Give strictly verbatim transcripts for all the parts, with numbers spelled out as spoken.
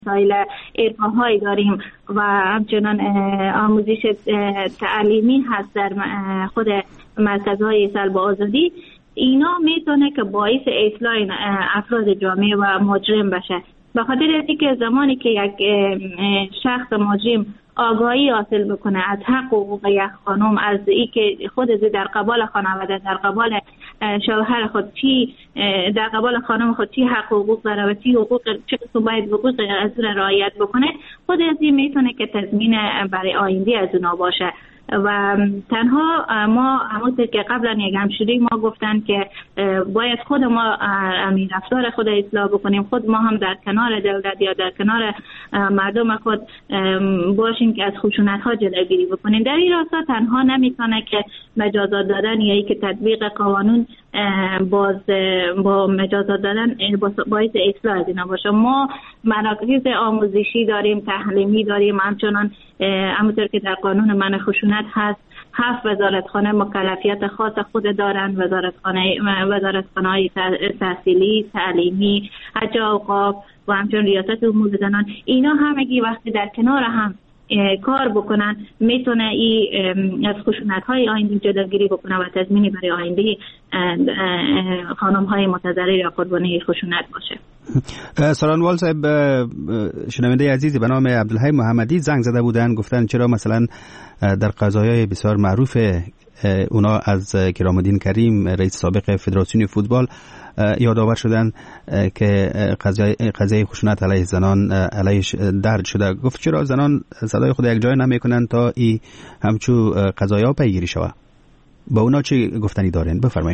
مسائل ارفاهایی داریم و همچنان آموزش تعلیمی هست در خود مرکزهای سلب آزادی. اینا میتونه که باعث اصلاح افراد جامعه و مجرم بشه. به خاطر از اینکه زمانی که یک شخص مجرم آگاهی حاصل بکنه از حق و حقوق یک خانم، از اینکه خود در قبال خانواده، در قبال شوهر خود چی، در قبال خانم خود چی حق و حقوق داره و چی حقوق چه قسم باید حقوق از اون رعایت بکنه، خود از این میتونه که تضمین برای آینده از اونا باشه. و تنها ما همونطور که قبلا یک همشوری ما گفتن که باید خود ما امین رفتار خود اصلاح بکنیم، خود ما هم در کنار دولت یا در کنار مردم خود باشیم که از خشونت ها جلوگیری بکنیم. در این راستا تنها نمیتونه که مجازات دادن یا که تطبیق قانون باز با مجازات دادن باعث اصلاح از اینا باشه. ما مراکز آموزشی داریم، تعلیمی داریم، همچنان همونطور که در قانون منع خشونت هست هفت وزارتخانه مکلفیت خاص خود دارن، وزارتخانه وزارتخانه‌های تحصیلی، تعلیمی، حج اوقاف و همچنین ریاست امور زنان. اینا همگی وقتی در کنار هم کار بکنن میتونه این از خشونت‌های آینده جلوگیری بکنه و تضمینی برای آینده خانم‌های متضرر یا قربانی خشونت باشه. سالانوال صاحب، شنونده عزیزی به نام عبدالحی محمدی زنگ زده بودن، گفتن چرا مثلا در قضایای بسیار معروف اونا از کرامالدین کریم رئیس سابق فدراسیون فوتبال یادآور شدن که قضیه قضیه خشونت علیه زنان علیهش درج شده. گفت چرا زنان صدای خود یک جای نمیکنن تا ای همچو قضایا پیگیری شود؟ با اونا چی گفتنی دارین؟ بفرمایید.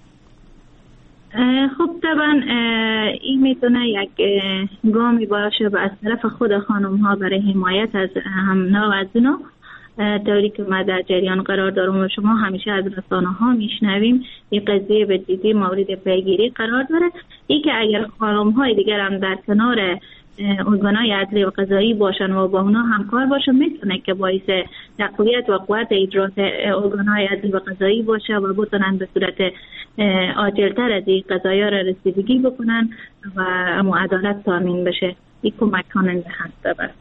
خب طبعا این میتونه یک گامی باشه از طرف خود خانم ها برای حمایت از همنا و از اونا. طوری که ما در جریان قرار دارم و شما همیشه از رسانه ها میشنویم این قضیه به جدی مورد پیگیری قرار داره. این که اگر خانم های دیگر هم در کنار ارگان‌های عدلی و قضایی باشن و با اونا همکار باشن میتونه که باعث تقویت و قوت اجرات ارگان‌های عدلی و قضایی باشه و بتونن به صورت عاجل‌تر از این قضایا را رسیدگی بکنن و عدالت تامین بشه. این کمک کننده هست. بس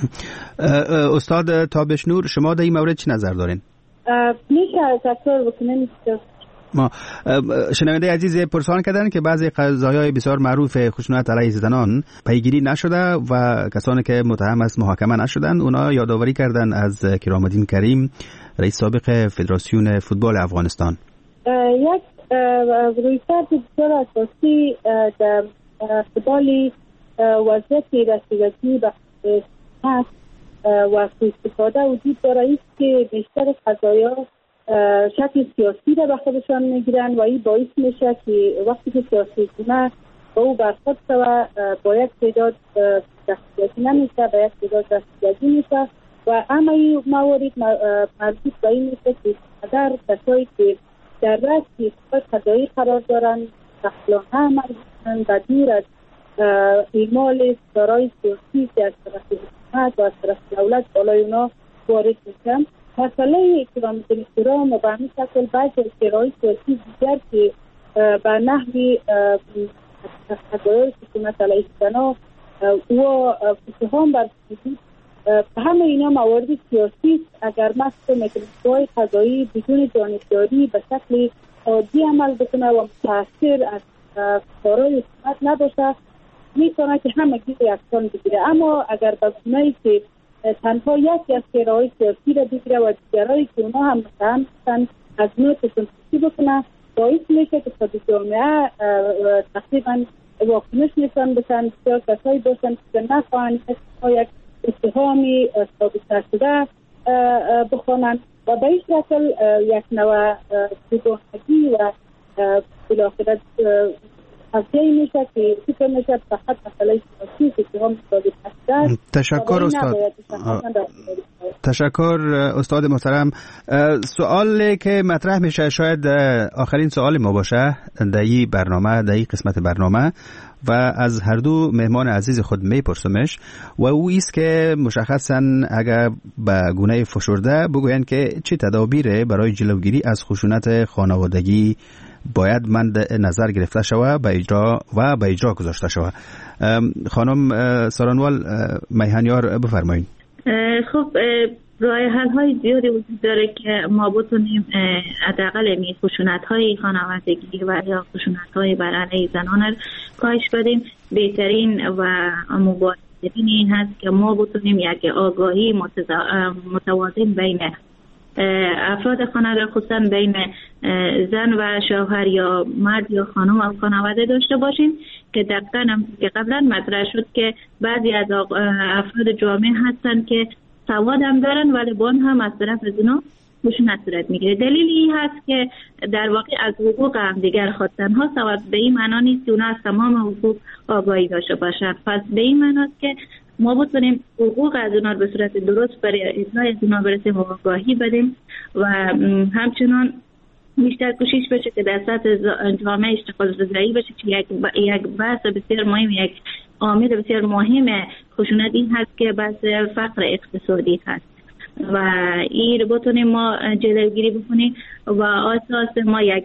استاد تابشنور، شما در این مورد چی نظر دارین؟ میشه تکرار بکنین؟ ما شنونده عزیز پرسان کردن که بعضی قضایای بسیار معروف خشونت علیه زنان پیگیری نشده و کسانی که متهم است محاکمه نشدن. اونا یادآوری کردن از کرامالدین کریم رئیس سابق فدراسیون فوتبال افغانستان. یک رویکرد بسیار اساسی در فوتبال وضعیت رسیدگی به هست و استفاده وجود داره است که بیشتر قضایا شکل سیاسی را به خودشان میگیرن و این باعث میشه که وقتی که سیاسی کنه با او برخورد شود با یک تعداد دستگیری نمیشه، با یک تعداد دستگیری میشه و اما این موارد مربوط به این میشه که قدر کسایی که در رأس قضایی قرار دارن تخلانه عمل کنن و دور از اعمال دارای سیاسی که از طرف حکومت و از طرف دولت بالای اونا وارد میشن. مسئله کرامالدین کریم و به همین شکل بعضی از شرایط سیاسی دیگر که به نحوی قضایای خشونت علیه زنان و فتوحان بر حدود همه اینا موارد سیاسی اگر مست مکانیزم‌های قضایی بدون جانبداری به شکل عادی عمل بکنه و متأثر از کارهای حکومت نباشه میتونه که همه گیر یکسان بگیره. اما اگر به گونه‌ای که تنها یکی از شرایط سیاسی را بگیره و دیگرایی که اونا هم متهم هستن از نوع تشخیصی بکنه باعث میشه که خود جامعه تقریبا واکنش نشان بدن، بسیار کسایی باشن که نخواهند یک اتهامی ثابت شده بخوانند و به این شکل یک نوع بیگانگی و بالاخره افزایی میشه که فکر میشه فقط مسئله سیاسی که اتهام ثابت شده. تشکر استاد. تشکر استاد محترم. سوالی که مطرح میشه شاید آخرین سوال ما باشه در این برنامه، در این قسمت برنامه و از هر دو مهمان عزیز خود میپرسمش و او ایست که مشخصا اگر به گونه فشرده بگوین که چه تدابیره برای جلوگیری از خشونت خانوادگی باید مد نظر گرفته شود به اجرا و به اجرا گذاشته شود. خانم سارنوال میهنیار بفرمایید. خب راه حل های زیادی وجود داره که ما بتونیم حداقل این خشونت های خانوادگی و یا خشونت های بر علیه زنان کاهش بدیم. بهترین و مبارزین این هست که ما بتونیم یک آگاهی متوازن بین افراد خانواده، خصوصا بین زن و شوهر یا مرد یا خانم و خانواده داشته باشیم که دقیقاً که قبلا مطرح شد که بعضی از افراد جامعه هستن که سواد هم دارن ولی بان هم از طرف از اونا خشونت صورت میگیره. دلیل این هست که در واقع از حقوق هم دیگر خواستن ها سواد به این معنا نیست که اونا از تمام حقوق آگاهی داشته باشن. پس به این معنا است که ما بتونیم حقوق از اونا به صورت درست برای اجرای از اونا برسیم و آگاهی بدیم و همچنان بیشتر کوشش بشه که در سطح جامعه اشتغال رضایی بشه که یک یک بحث بسیار مهم، یک عامل بسیار مهم خشونت این هست که بحث فقر اقتصادی هست و این رو بتونیم ما جلوگیری بکنیم و اساس ما یک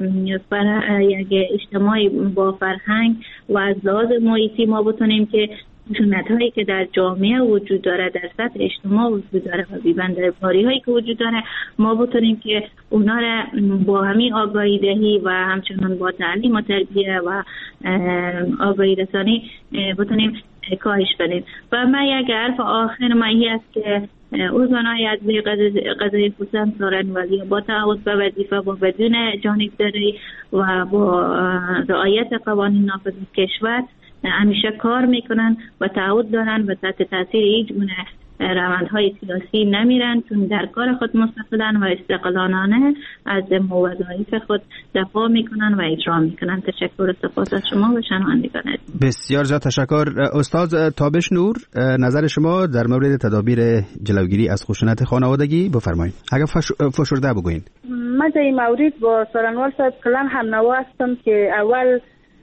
فر... یک اجتماعی با فرهنگ و از لحاظ محیطی ما بتونیم که خشونت هایی که در جامعه وجود داره، در سطح اجتماع وجود داره و بی‌بندرباری هایی که وجود داره ما بتونیم که اونا را با همین آگاهی دهی و همچنان با تعلیم و تربیه و آگاهی رسانی بتونیم کاهش بدیم. و من یک حرف آخر مایی است که ارگان‌های عدلی قضایی خصوصا سارنوالی با تعهد به وظیفه و بدون جانبداری و با رعایت قوانین نافذ کشور همیشه کار میکنن و تعهد دارن و تحت تاثیر هیچ گونه روندهای سیاسی نمیرن، چون در کار خود مستقلن و استقلالانه از وظایف خود دفاع میکنن و اجرا میکنن. تشکر و سپاس از شما و شنوندگان. بسیار زیاد تشکر. استاد تابش نور، نظر شما در مورد تدابیر جلوگیری از خشونت خانوادگی بفرمایید. اگر فشرده بگوین. من در این مورد با سارنوال صاحب کلان هم نوا هستم که اول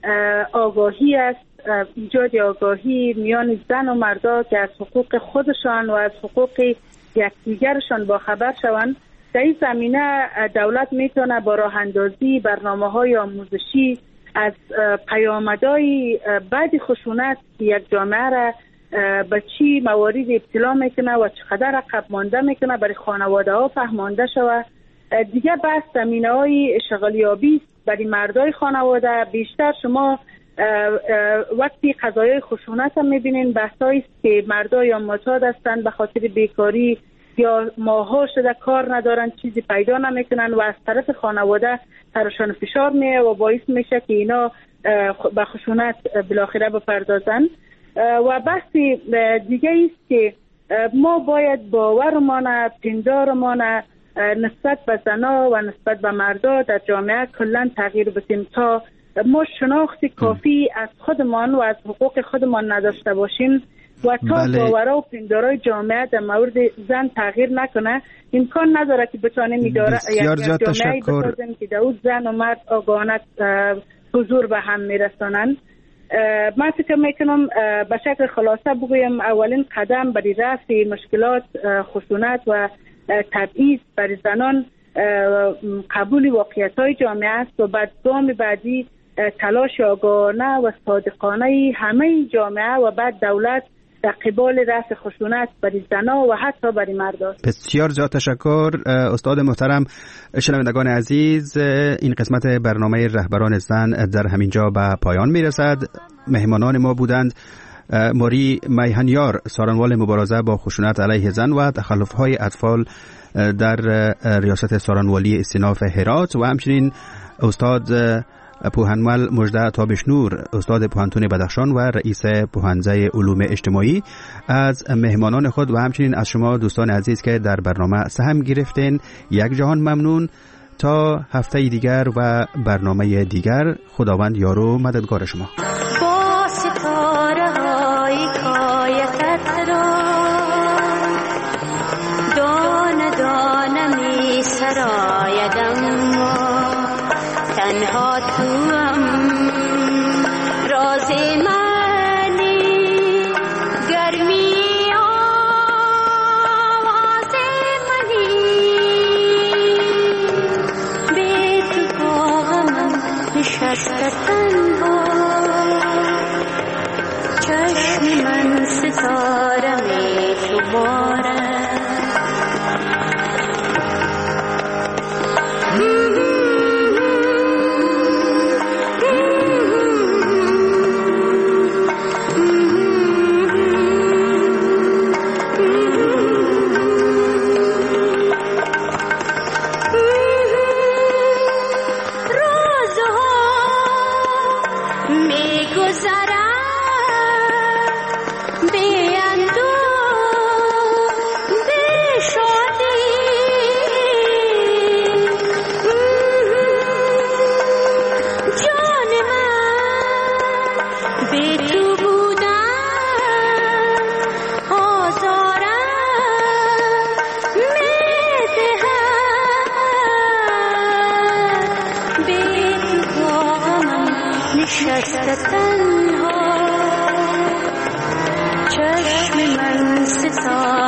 آگاهی است، ایجاد آگاهی میان زن و مردا که از حقوق خودشان و از حقوق یکدیگرشان با خبر شوند. در این زمینه دولت میتونه با راه اندازی برنامه‌های آموزشی از پیامدهای بعد خشونت یک جامعه را به چی موارد ابتلا میکنه و چقدر عقب مانده میکنه برای خانواده ها فهمانده شود. دیگه بحث زمینه‌های اشغالیابی برای مردای خانواده. بیشتر شما وقتی قضایای خشونت هم میبینین بحثایی است که مردا یا معتاد هستن به خاطر بیکاری یا ماها شده کار ندارن، چیزی پیدا نمیکنن و از طرف خانواده سرشان فشار میه و باعث میشه که اینا به خشونت بالاخره بپردازن. و بحث دیگه است که ما باید باورمان، پندارمان نسبت به زنا و نسبت به مردا در جامعه کلا تغییر بدیم تا ما شناخت کافی از خودمان و از حقوق خودمان نداشته باشیم و تا بله. باورها و پندارای جامعه در مورد زن تغییر نکنه امکان نداره که بتانیم اداره یک جامعه بسازیم که در اون زن و مرد آگاهانه حضور به هم میرسانند. من فکر میکنم به شکل خلاصه بگویم اولین قدم برای رفع مشکلات خشونت و تبعیض برای زنان قبول واقعیت‌های جامعه است و بعد گام بعدی تلاش آگاهانه و صادقانه همه جامعه و بعد دولت در قبال رفع خشونت برای زنان و حتی برای مردان. بسیار زیاد تشکر استاد محترم. شنوندگان عزیز، این قسمت برنامه رهبران زن در همینجا به پایان میرسد. مهمانان ما بودند ماری میهنیار، سارنوال مبارزه با خشونت علیه زن و تخلف‌های اطفال در ریاست سارنوالی استیناف هرات و همچنین استاد پوهنمل مژده تابش نور، استاد پوهنتون بدخشان و رئیس پوهنځای علوم اجتماعی. از مهمانان خود و همچنین از شما دوستان عزیز که در برنامه سهم گرفتین یک جهان ممنون. تا هفته دیگر و برنامه دیگر، خداوند یار و مددگار شما. با ستاره های کایتت را دانه دانه می سرایدم، تنها توام راز منی، گرمی آواز منی، بی تو با غم سایدم